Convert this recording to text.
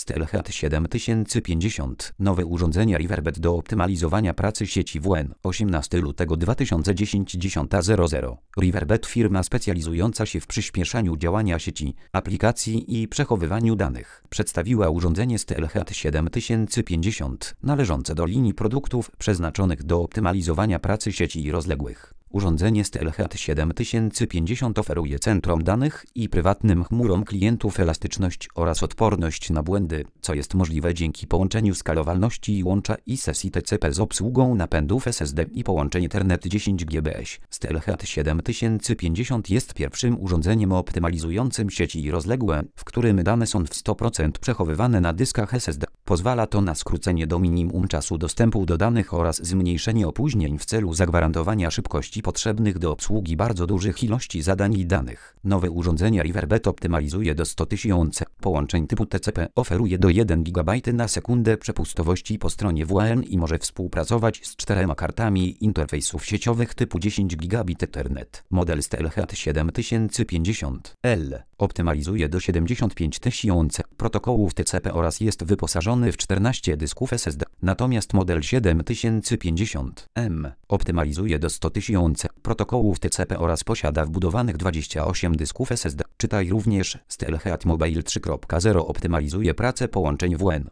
STLHAT 7050. Nowe urządzenia Riverbed do optymalizowania pracy sieci WLAN. 18 lutego 2010 10:00. Riverbed, firma specjalizująca się w przyspieszaniu działania sieci, aplikacji i przechowywaniu danych, przedstawiła urządzenie STLHAT 7050 należące do linii produktów przeznaczonych do optymalizowania pracy sieci rozległych. Urządzenie STLHAT 7050 oferuje centrom danych i prywatnym chmurom klientów elastyczność oraz odporność na błędy, co jest możliwe dzięki połączeniu skalowalności łącza i sesji TCP z obsługą napędów SSD i połączeń Ethernet 10 Gbps. STLHAT 7050 jest pierwszym urządzeniem optymalizującym sieci rozległe, w którym dane są w 100% przechowywane na dyskach SSD. Pozwala to na skrócenie do minimum czasu dostępu do danych oraz zmniejszenie opóźnień w celu zagwarantowania szybkości potrzebnych do obsługi bardzo dużych ilości zadań i danych. Nowe urządzenie Riverbed optymalizuje do 100 000 połączeń typu TCP, oferuje do 1 GB na sekundę przepustowości po stronie WLAN i może współpracować z 4 kartami interfejsów sieciowych typu 10 Gigabit Ethernet. Model STLHAT 7050L optymalizuje do 75 000 protokołów TCP oraz jest wyposażony w 14 dysków SSD. Natomiast model 7050M optymalizuje do 100 000 protokołów TCP oraz posiada wbudowanych 28 dysków SSD. Czytaj również STLHAT Mobile 3.0 optymalizuje pracę połączeń WLAN.